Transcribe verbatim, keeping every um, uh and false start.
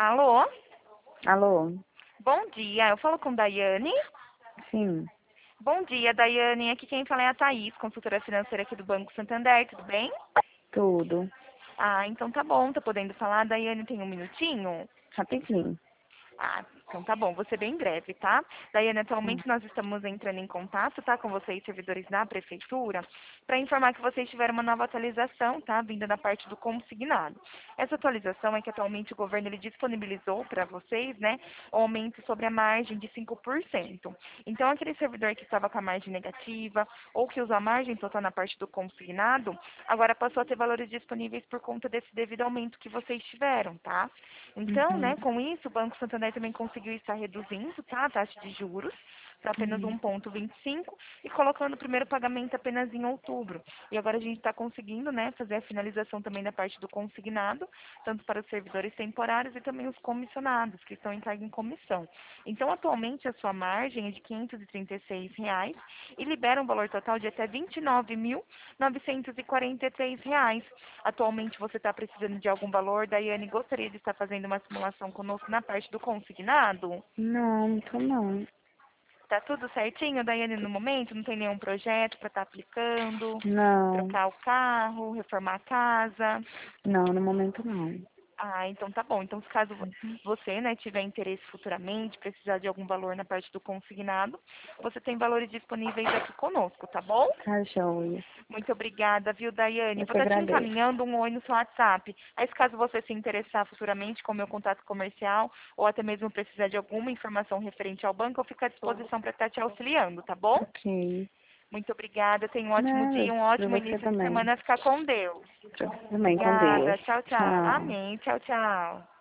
Alô? Alô? Bom dia, eu falo com Daiane. Sim, Bom dia, Daiane. Aqui quem fala é a Thaís, consultora financeira aqui do Banco Santander, tudo bem? tudo. Ah, então tá bom, tá podendo falar. Daiane tem um minutinho? Rapidinho. Ah, então tá bom, vou ser bem breve, tá? Daiane, Hum. atualmente nós estamos entrando em contato, tá, com vocês, servidores da Prefeitura, para informar que vocês tiveram uma nova atualização, tá, vinda da parte do consignado. Essa atualização é que atualmente o governo ele disponibilizou para vocês, né, o aumento sobre a margem de cinco por cento. Então, aquele servidor que estava com a margem negativa ou que usa a margem total na parte do consignado, agora passou a ter valores disponíveis por conta desse devido aumento que vocês tiveram, tá? Então, Uhum. né, com isso, o Banco Santander também conseguiu estar reduzindo, tá, a taxa de juros para apenas Uhum. um vírgula vinte e cinco e colocando o primeiro pagamento apenas em outubro. E agora a gente está conseguindo, né, fazer a finalização também da parte do consignado, tanto para os servidores temporários e também os comissionados, que estão em cargo em comissão. Então, atualmente, a sua margem é de quinhentos e trinta e seis reais e libera um valor total de até vinte e nove mil novecentos e quarenta e três reais. Atualmente, você está precisando de algum valor, Daiane gostaria de estar fazendo uma simulação conosco na parte do consignado? Não, não tô não. Tá tudo certinho, Daiane, no momento? Não tem nenhum projeto para estar aplicando? Não, Trocar o carro, reformar a casa? não, no momento não. Ah, então tá bom. Então, se caso vo- Uhum. você, né, tiver interesse futuramente, precisar de algum valor na parte do consignado, você tem valores disponíveis aqui conosco, tá bom? Tá joia. Muito obrigada, viu, Daiane? Eu Vou que estar te agradeço. encaminhando um oi no seu WhatsApp. Aí, se caso você se interessar futuramente com o meu contato comercial ou até mesmo precisar de alguma informação referente ao banco, eu fico à disposição para estar te auxiliando, tá bom? Ok. Muito obrigada. Tenha um ótimo dia, Nada, um pra ótimo você início de também. semana. Ficar com Deus. Pra você também, com Deus. Obrigada. Tchau, tchau. Tchau. Amém. Tchau, tchau.